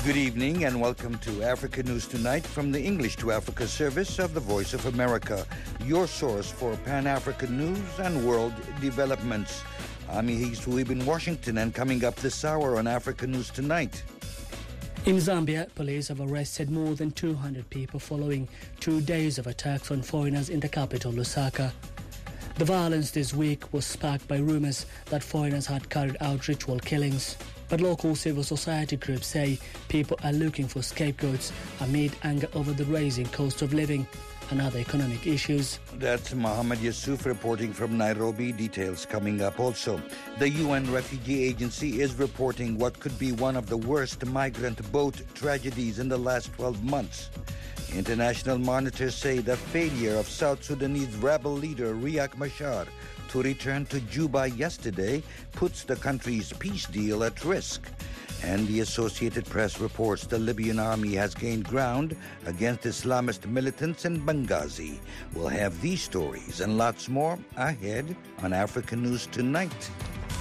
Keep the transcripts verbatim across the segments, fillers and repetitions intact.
Good evening and welcome to Africa News Tonight from the English to Africa service of the Voice of America, your source for Pan-African news and world developments. I'm Yehis Huib in Washington, and coming up this hour on Africa News Tonight. In Zambia, police have arrested more than two hundred people following two days of attacks on foreigners in the capital, Lusaka. The violence this week was sparked by rumors that foreigners had carried out ritual killings. But local civil society groups say people are looking for scapegoats amid anger over the rising cost of living and other economic issues. That's Mohammed Yusuf reporting from Nairobi. Details coming up also. The U N Refugee Agency is reporting what could be one of the worst migrant boat tragedies in the last twelve months. International monitors say the failure of South Sudanese rebel leader Riek Machar to return to Juba yesterday puts the country's peace deal at risk. And the Associated Press reports the Libyan army has gained ground against Islamist militants in Benghazi. We'll have these stories and lots more ahead on Africa News Tonight.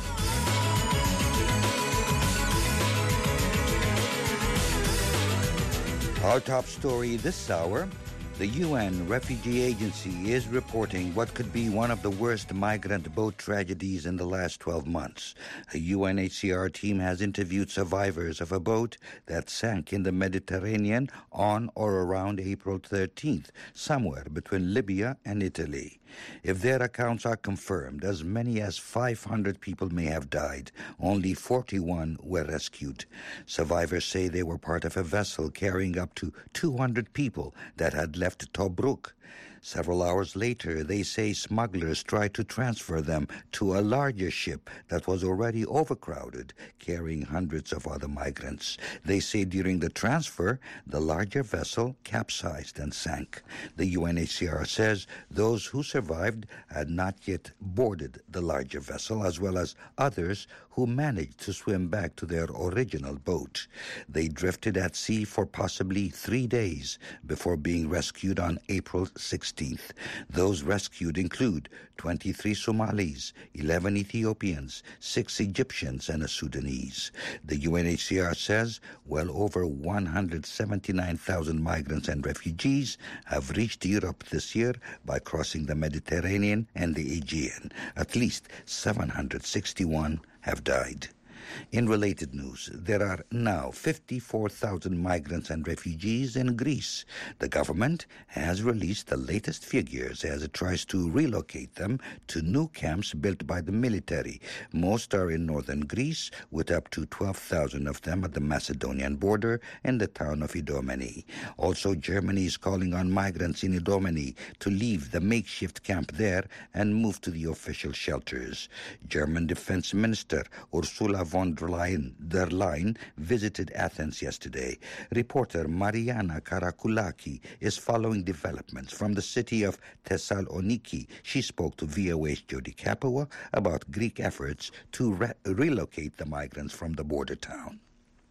Our top story this hour: the U N Refugee Agency is reporting what could be one of the worst migrant boat tragedies in the last twelve months. A U N H C R team has interviewed survivors of a boat that sank in the Mediterranean on or around April thirteenth, somewhere between Libya and Italy. If their accounts are confirmed, as many as five hundred people may have died. Only forty-one were rescued. Survivors say they were part of a vessel carrying up to two hundred people that had left Tobruk. Several hours later, they say smugglers tried to transfer them to a larger ship that was already overcrowded, carrying hundreds of other migrants. They say during the transfer, the larger vessel capsized and sank. The U N H C R says those who survived had not yet boarded the larger vessel, as well as others who managed to swim back to their original boat. They drifted at sea for possibly three days before being rescued on April sixteenth. Those rescued include twenty-three Somalis, eleven Ethiopians, six Egyptians, and a Sudanese. The U N H C R says well over one hundred seventy-nine thousand migrants and refugees have reached Europe this year by crossing the Mediterranean and the Aegean. At least seven hundred sixty-one have died. In related news, there are now fifty-four thousand migrants and refugees in Greece. The government has released the latest figures as it tries to relocate them to new camps built by the military. Most are in northern Greece, with up to twelve thousand of them at the Macedonian border in the town of Idomeni. Also, Germany is calling on migrants in Idomeni to leave the makeshift camp there and move to the official shelters. German Defense Minister Ursula von der Leyen visited Athens yesterday. Reporter Mariana Karakoulaki is following developments from the city of Thessaloniki. She spoke to V O A's Jody Capua about Greek efforts to re- relocate the migrants from the border town.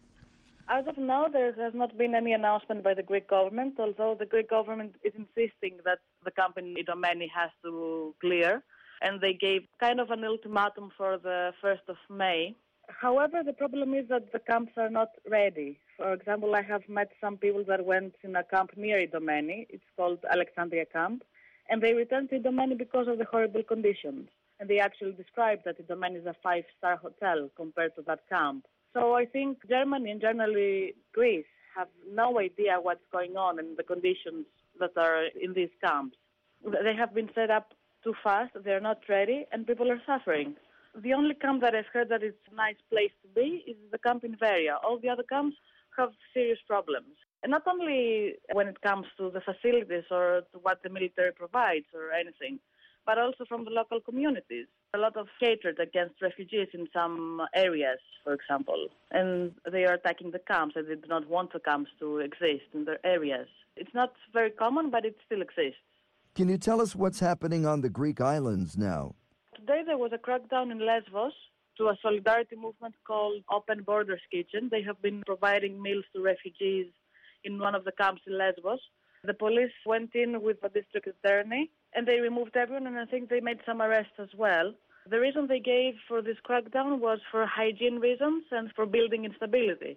As of now, there has not been any announcement by the Greek government, although the Greek government is insisting that the camp in Idomeni has to clear, and they gave kind of an ultimatum for the first of May. However, the problem is that the camps are not ready. For example, I have met some people that went in a camp near Idomeni. It's called Alexandria Camp. And they returned to Idomeni because of the horrible conditions. And they actually described that Idomeni is a five-star hotel compared to that camp. So I think Germany and generally Greece have no idea what's going on and the conditions that are in these camps. They have been set up too fast, they're not ready, and people are suffering. The only camp that I've heard that it's a nice place to be is the camp in Veria. All the other camps have serious problems. And not only when it comes to the facilities or to what the military provides or anything, but also from the local communities. A lot of hatred against refugees in some areas, for example. And they are attacking the camps and they do not want the camps to exist in their areas. It's not very common, but it still exists. Can you tell us what's happening on the Greek islands now? Today there was a crackdown in Lesbos to a solidarity movement called Open Borders Kitchen. They have been providing meals to refugees in one of the camps in Lesbos. The police went in with the district attorney and they removed everyone, and I think they made some arrests as well. The reason they gave for this crackdown was for hygiene reasons and for building instability.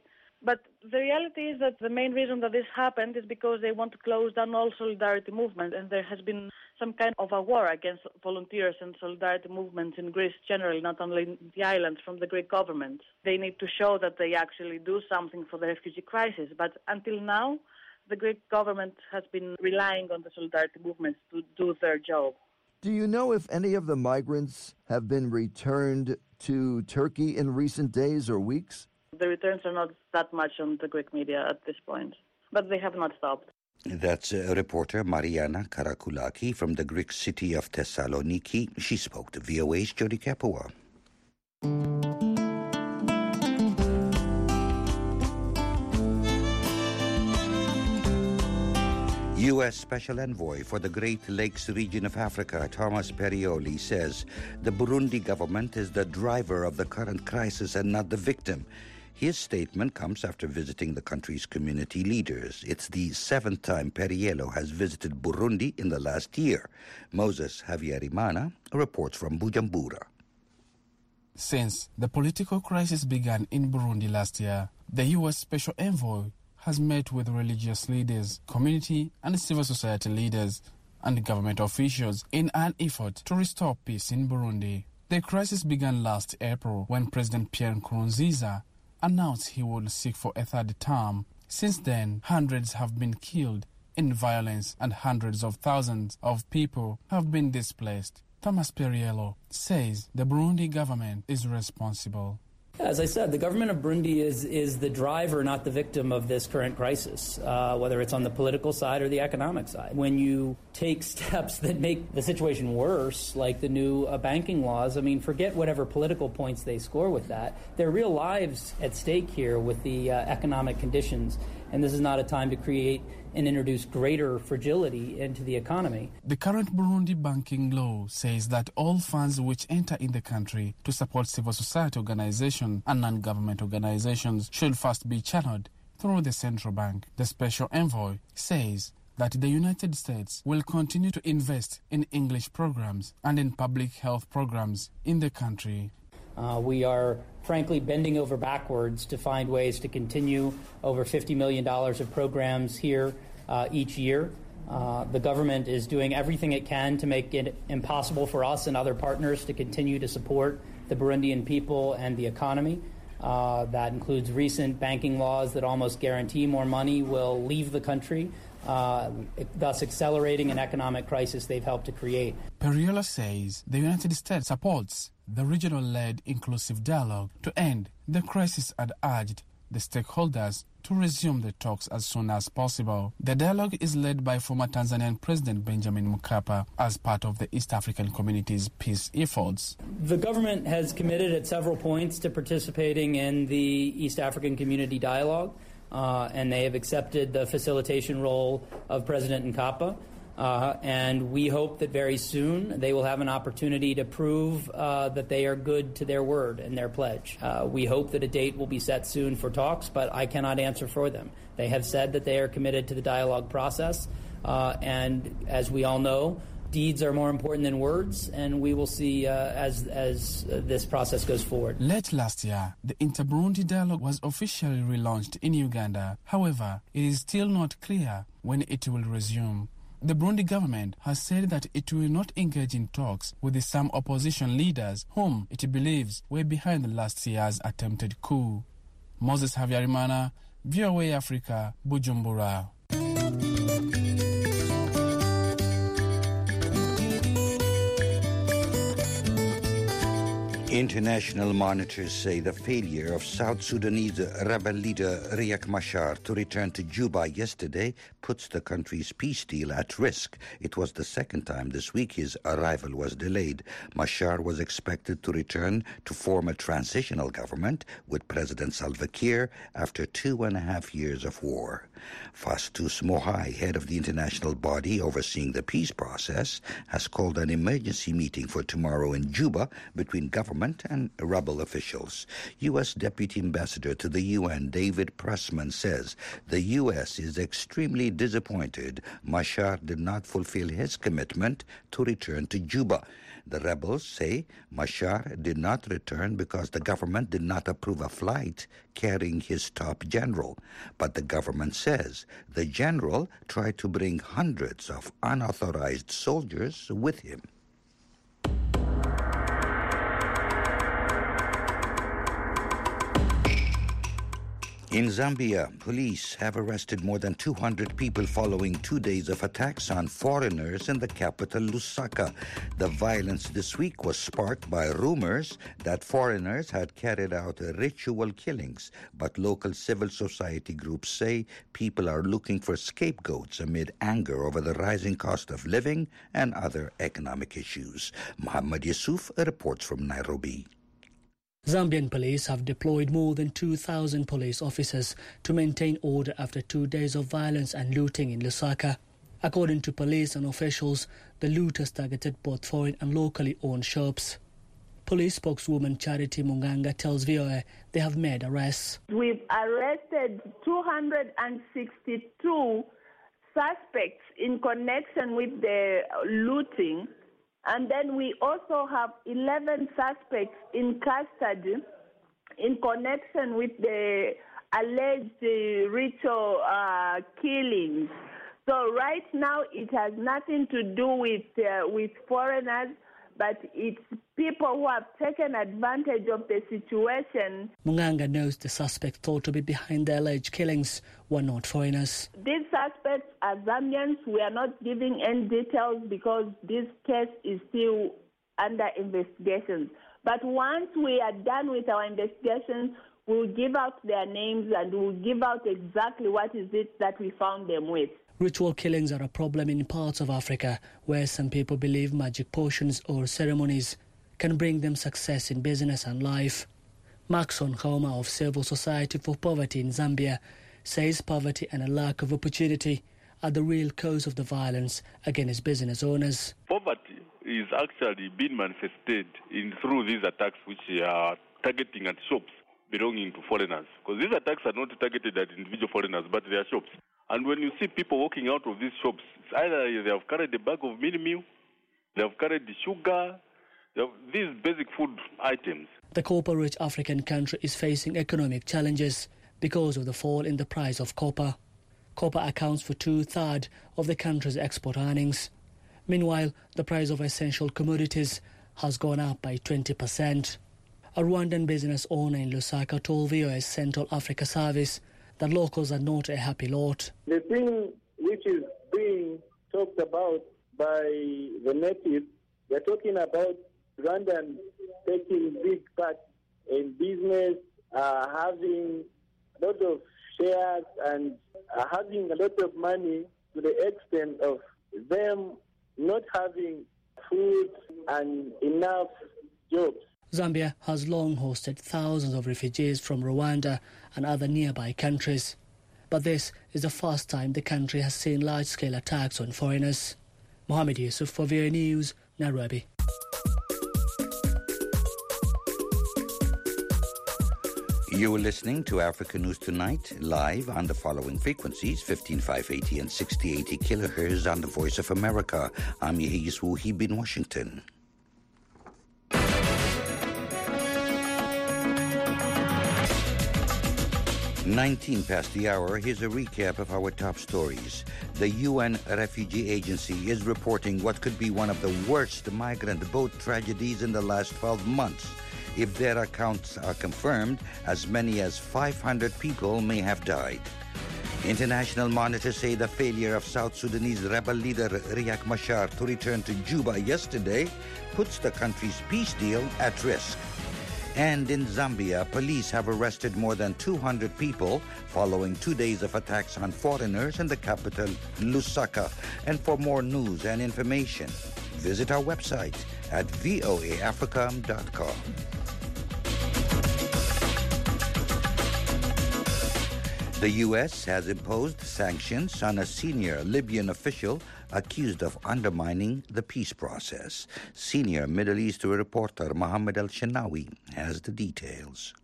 But the reality is that the main reason that this happened is because they want to close down all solidarity movements, and there has been some kind of a war against volunteers and solidarity movements in Greece generally, not only in the islands, from the Greek government. They need to show that they actually do something for the refugee crisis. But until now, the Greek government has been relying on the solidarity movements to do their job. Do you know if any of the migrants have been returned to Turkey in recent days or weeks? The returns are not that much on the Greek media at this point, but they have not stopped. That's uh, reporter Mariana Karakoulaki from the Greek city of Thessaloniki. She spoke to V O A's Jody Kapua. U S Special Envoy for the Great Lakes region of Africa, Thomas Perrioli, says the Burundi government is the driver of the current crisis and not the victim. His statement comes after visiting the country's community leaders. It's the seventh time Perriello has visited Burundi in the last year. Moses Havyarimana reports from Bujumbura. Since the political crisis began in Burundi last year, the U S Special Envoy has met with religious leaders, community and civil society leaders, and government officials in an effort to restore peace in Burundi. The crisis began last April when President Pierre Nkurunziza announced he would seek for a third term. Since then, hundreds have been killed in violence and hundreds of thousands of people have been displaced. Thomas Perriello says the Burundi government is responsible. As I said, the government of Burundi is is the driver, not the victim of this current crisis, uh, whether it's on the political side or the economic side. When you take steps that make the situation worse, like the new uh, banking laws, I mean, forget whatever political points they score with that. There are real lives at stake here with the uh, economic conditions, and this is not a time to create and introduce greater fragility into the economy. The current Burundi banking law says that all funds which enter in the country to support civil society organizations and non-government organizations should first be channeled through the central bank. The special envoy says that the United States will continue to invest in English programs and in public health programs in the country. Uh, we are, frankly, bending over backwards to find ways to continue over fifty million dollars of programs here uh, each year. Uh, the government is doing everything it can to make it impossible for us and other partners to continue to support the Burundian people and the economy. Uh, that includes recent banking laws that almost guarantee more money will leave the country, uh, thus accelerating an economic crisis they've helped to create. Perriello says the United States supports the regional-led inclusive dialogue to end the crisis and urged the stakeholders to resume the talks as soon as possible. The dialogue is led by former Tanzanian President Benjamin Mkapa as part of the East African Community's peace efforts. The government has committed at several points to participating in the East African Community Dialogue, uh, and they have accepted the facilitation role of President Mkapa. Uh, and we hope that very soon they will have an opportunity to prove uh, that they are good to their word and their pledge. Uh, we hope that a date will be set soon for talks, but I cannot answer for them. They have said that they are committed to the dialogue process, uh, and as we all know, deeds are more important than words, and we will see uh, as, as uh, this process goes forward. Late last year, the Inter-Burundi dialogue was officially relaunched in Uganda. However, it is still not clear when it will resume. The Burundi government has said that it will not engage in talks with some opposition leaders whom it believes were behind last year's attempted coup. Moses Havyarimana, V O A Africa, Bujumbura. International monitors say the failure of South Sudanese rebel leader Riek Machar to return to Juba yesterday puts the country's peace deal at risk. It was the second time this week his arrival was delayed. Machar was expected to return to form a transitional government with President Salva Kiir after two and a half years of war. Fastus Mohai, head of the international body overseeing the peace process, has called an emergency meeting for tomorrow in Juba between government government and rebel officials. U S. Deputy Ambassador to the U N, David Pressman, says the U S is extremely disappointed Machar did not fulfill his commitment to return to Juba. The rebels say Machar did not return because the government did not approve a flight carrying his top general. But the government says the general tried to bring hundreds of unauthorized soldiers with him. In Zambia, police have arrested more than two hundred people following two days of attacks on foreigners in the capital, Lusaka. The violence this week was sparked by rumors that foreigners had carried out ritual killings, but local civil society groups say people are looking for scapegoats amid anger over the rising cost of living and other economic issues. Muhammad Yusuf reports from Nairobi. Zambian police have deployed more than two thousand police officers to maintain order after two days of violence and looting in Lusaka. According to police and officials, the looters targeted both foreign and locally owned shops. Police spokeswoman Charity Munganga tells V O A they have made arrests. We've arrested two hundred sixty-two suspects in connection with the looting. And then we also have eleven suspects in custody in connection with the alleged uh, ritual uh, killings. So right now it has nothing to do with uh, with foreigners, but it's people who have taken advantage of the situation. Munganga knows the suspects thought to be behind the alleged killings were not foreigners. These suspects are Zambians. We are not giving any details because this case is still under investigation. But once we are done with our investigations, we'll give out their names and we'll give out exactly what is it that we found them with. Ritual killings are a problem in parts of Africa where some people believe magic potions or ceremonies can bring them success in business and life. Maxon Khoma of Civil Society for Poverty in Zambia says poverty and a lack of opportunity are the real cause of the violence against business owners. Poverty is actually being manifested in through these attacks which are targeting at shops belonging to foreigners. Because these attacks are not targeted at individual foreigners, but they are shops. And when you see people walking out of these shops, it's either they have carried a bag of mini meal, they have carried the sugar, they have these basic food items. The copper-rich African country is facing economic challenges because of the fall in the price of copper. Copper accounts for two-thirds of the country's export earnings. Meanwhile, the price of essential commodities has gone up by twenty percent. A Rwandan business owner in Lusaka told V O A's Central Africa Service that locals are not a happy lot. The thing which is being talked about by the natives, they're talking about Rwandan taking big part in business, uh, having a lot of shares and uh, having a lot of money to the extent of them not having food and enough jobs. Zambia has long hosted thousands of refugees from Rwanda and other nearby countries. But this is the first time the country has seen large-scale attacks on foreigners. Mohammed Yusuf for V O A News, Nairobi. You're listening to Africa News Tonight, live on the following frequencies, fifteen five eighty and sixty eighty kilohertz on the Voice of America. I'm Yehis Wuhib in Washington. nineteen past the hour, here's a recap of our top stories. The U N Refugee Agency is reporting what could be one of the worst migrant boat tragedies in the last twelve months. If their accounts are confirmed, as many as five hundred people may have died. International monitors say the failure of South Sudanese rebel leader Riek Machar to return to Juba yesterday puts the country's peace deal at risk. And in Zambia, police have arrested more than two hundred people following two days of attacks on foreigners in the capital, Lusaka. And for more news and information, visit our website at voa africa dot com. The U S has imposed sanctions on a senior Libyan official accused of undermining the peace process. Senior Middle East reporter Mohammed Al-Shinawi has the details.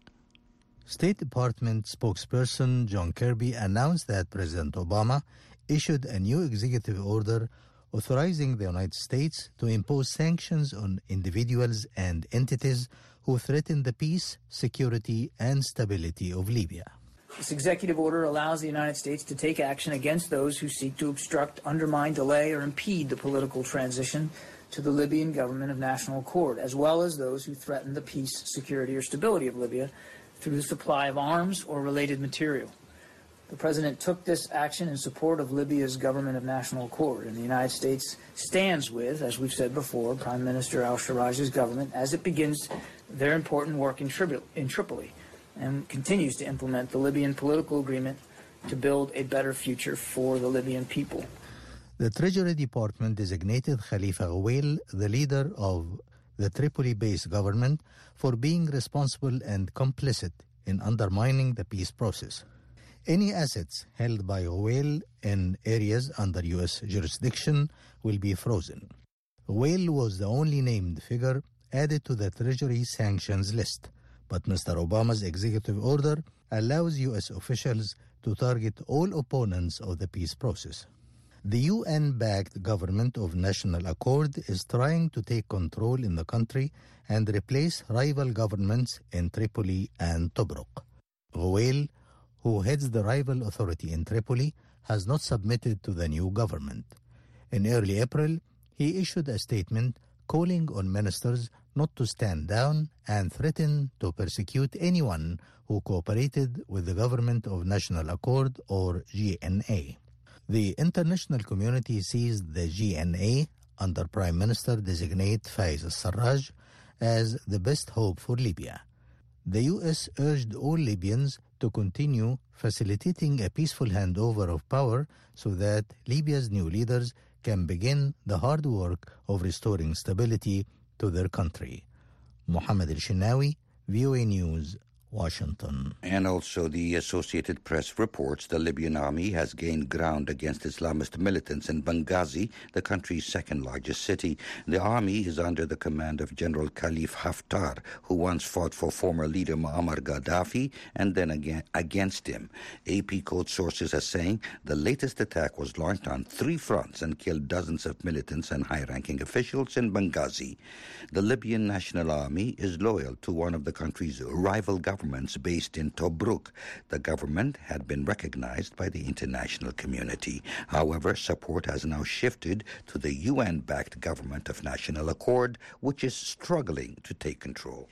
State Department spokesperson John Kirby announced that President Obama issued a new executive order authorizing the United States to impose sanctions on individuals and entities who threaten the peace, security, and stability of Libya. This executive order allows the United States to take action against those who seek to obstruct, undermine, delay, or impede the political transition to the Libyan government of national accord, as well as those who threaten the peace, security, or stability of Libya through the supply of arms or related material. The President took this action in support of Libya's government of national accord, and the United States stands with, as we've said before, Prime Minister al-Sarraj's government as it begins their important work in, Tripoli, in Tripoli and continues to implement the Libyan political agreement to build a better future for the Libyan people. The Treasury Department designated Khalifa Ghouail the leader of the Tripoli-based government for being responsible and complicit in undermining the peace process. Any assets held by Ghouail in areas under U S jurisdiction will be frozen. Ghouail was the only named figure added to the Treasury sanctions list, but Mister Obama's executive order allows U S officials to target all opponents of the peace process. The U N-backed government of national accord is trying to take control in the country and replace rival governments in Tripoli and Tobruk. Ghouail, who heads the rival authority in Tripoli, has not submitted to the new government. In early April, he issued a statement calling on ministers not to stand down and threaten to persecute anyone who cooperated with the Government of National Accord, or G N A. The international community sees the G N A, under Prime Minister-designate Fayez al-Sarraj, as the best hope for Libya. The U S urged all Libyans to continue facilitating a peaceful handover of power so that Libya's new leaders can begin the hard work of restoring stability to their country. Mohammed Al-Shinawi, V O A News, Washington. And also the Associated Press reports the Libyan army has gained ground against Islamist militants in Benghazi, the country's second largest city. The army is under the command of General Khalifa Haftar, who once fought for former leader Muammar Gaddafi and then again against him. A P quote sources as saying the latest attack was launched on three fronts and killed dozens of militants and high-ranking officials in Benghazi. The Libyan National Army is loyal to one of the country's rival governments governments based in Tobruk. The government had been recognized by the international community. However, support has now shifted to the U N-backed Government of National Accord, which is struggling to take control.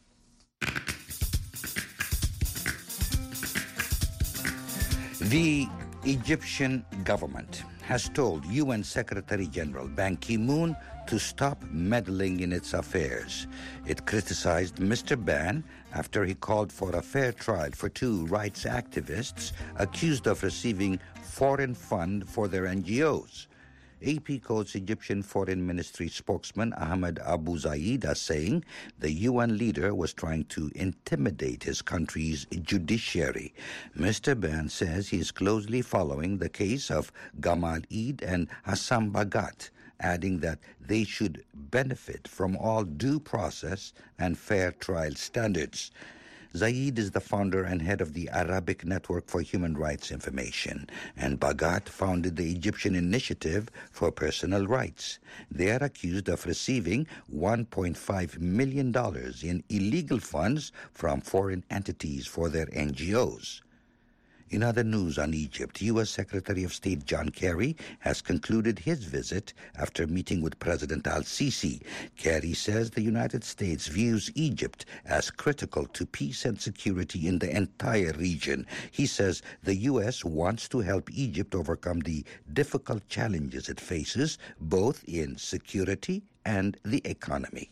The Egyptian government has told U N Secretary General Ban Ki-moon to stop meddling in its affairs. It criticized Mister Ban after he called for a fair trial for two rights activists accused of receiving foreign fund for their N G Os. A P quotes Egyptian Foreign Ministry spokesman Ahmed Abu Zaid as saying the U N leader was trying to intimidate his country's judiciary. Mister Ban says he is closely following the case of Gamal Eid and Hassan Bagat, adding that they should benefit from all due process and fair trial standards. Zaid is the founder and head of the Arabic Network for Human Rights Information, and Bagat founded the Egyptian Initiative for Personal Rights. They are accused of receiving one point five million dollars in illegal funds from foreign entities for their N G Os. In other news on Egypt, U S Secretary of State John Kerry has concluded his visit after meeting with President al-Sisi. Kerry says the United States views Egypt as critical to peace and security in the entire region. He says the U S wants to help Egypt overcome the difficult challenges it faces, both in security and the economy.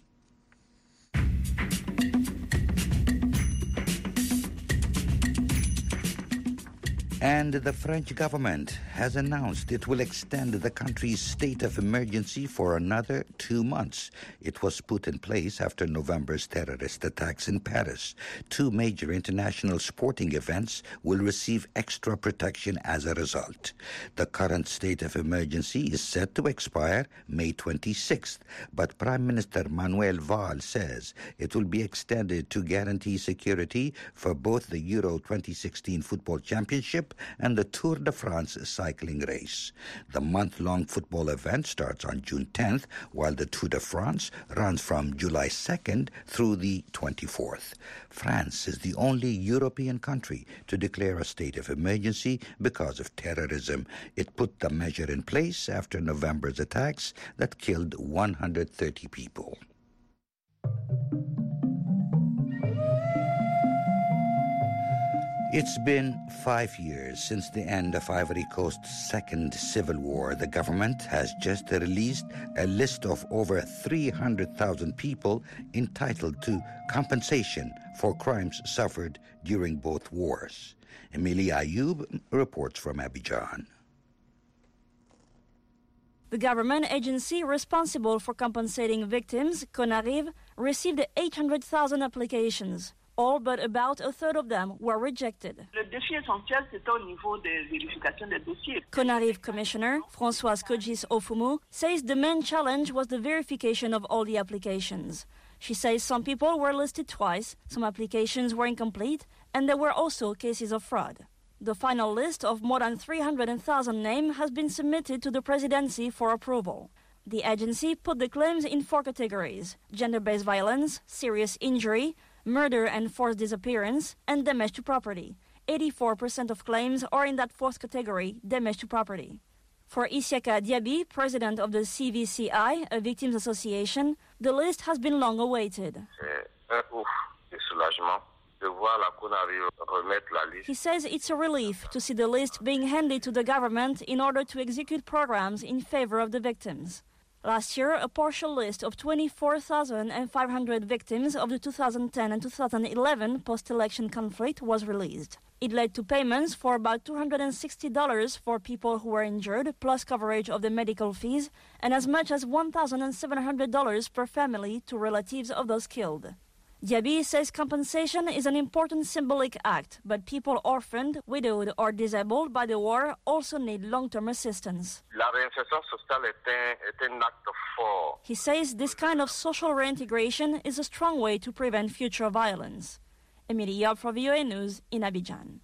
And the French government has announced it will extend the country's state of emergency for another two months. It was put in place after November's terrorist attacks in Paris. Two major international sporting events will receive extra protection as a result. The current state of emergency is set to expire May twenty-sixth, but Prime Minister Manuel Valls says it will be extended to guarantee security for both the Euro twenty sixteen Football Championship and the Tour de France cycling race. The month-long football event starts on June tenth, while the Tour de France runs from July second through the twenty-fourth. France is the only European country to declare a state of emergency because of terrorism. It put the measure in place after November's attacks that killed one hundred thirty people. It's been five years since the end of Ivory Coast's second civil war. The government has just released a list of over three hundred thousand people entitled to compensation for crimes suffered during both wars. Emilie Ayoub reports from Abidjan. The government agency responsible for compensating victims, CONARIV, received eight hundred thousand applications. All but about a third of them were rejected. CONARIV Commissioner Françoise Kogis-Ofumu says the main challenge was the verification of all the applications. She says some people were listed twice, some applications were incomplete, and there were also cases of fraud. The final list of more than three hundred thousand names has been submitted to the presidency for approval. The agency put the claims in four categories: gender-based violence, serious injury, murder and forced disappearance, and damage to property. eighty-four percent of claims are in that fourth category, damage to property. For Isiaka Diaby, president of the C V C I, a victims association, the list has been long awaited. He says it's a relief to see the list being handed to the government in order to execute programs in favor of the victims. Last year, a partial list of twenty-four thousand five hundred victims of the two thousand ten and two thousand eleven post-election conflict was released. It led to payments for about two hundred sixty dollars for people who were injured, plus coverage of the medical fees, and as much as one thousand seven hundred dollars per family to relatives of those killed. Diaby says compensation is an important symbolic act, but people orphaned, widowed, or disabled by the war also need long-term assistance. He says this kind of social reintegration is a strong way to prevent future violence. Emilie Ayoub for V O A News in Abidjan.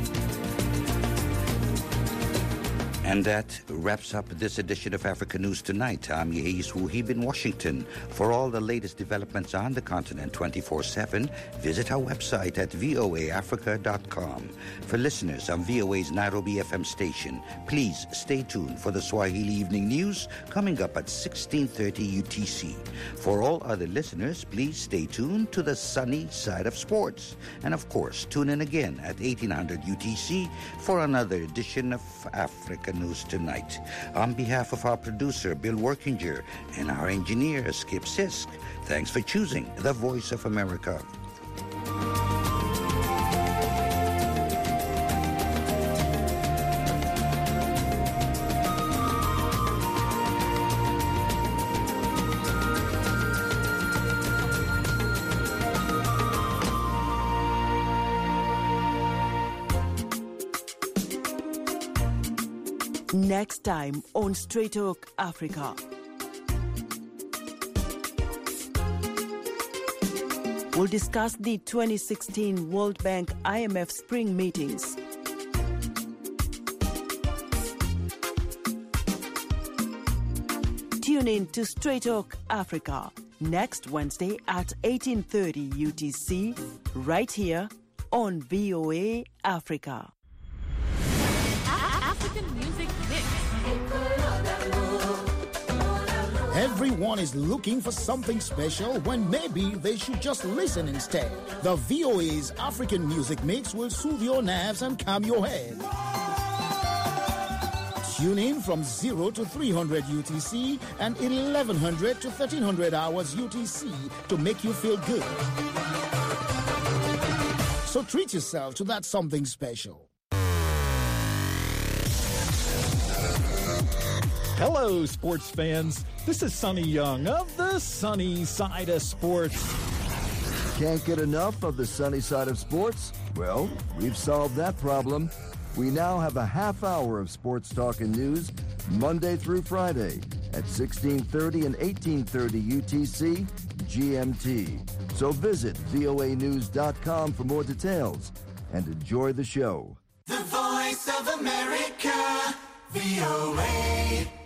And that wraps up this edition of Africa News Tonight. I'm Yehis Wuhib in Washington. For all the latest developments on the continent twenty-four seven, visit our website at voa africa dot com. For listeners on V O A's Nairobi F M station, please stay tuned for the Swahili Evening News coming up at sixteen thirty U T C. For all other listeners, please stay tuned to the sunny side of sports. And of course, tune in again at eighteen hundred U T C for another edition of Africa News Tonight. On behalf of our producer, Bill Workinger, and our engineer, Skip Sisk, thanks for choosing the Voice of America. Next time on Straight Talk Africa. We'll discuss the twenty sixteen World Bank I M F spring meetings. Tune in to Straight Talk Africa next Wednesday at eighteen thirty U T C, right here on V O A Africa. African Music Mix. Everyone is looking for something special when maybe they should just listen instead. The V O A's African Music Mix will soothe your nerves and calm your head. Tune in from zero to three hundred U T C and eleven hundred to thirteen hundred hours U T C to make you feel good. So treat yourself to that something special. Hello, sports fans. This is Sonny Young of the Sunny Side of Sports. Can't get enough of the sunny side of sports? Well, we've solved that problem. We now have a half hour of sports talk and news Monday through Friday at sixteen thirty and eighteen thirty U T C G M T. So visit V O A news dot com for more details and enjoy the show. The Voice of America, V O A.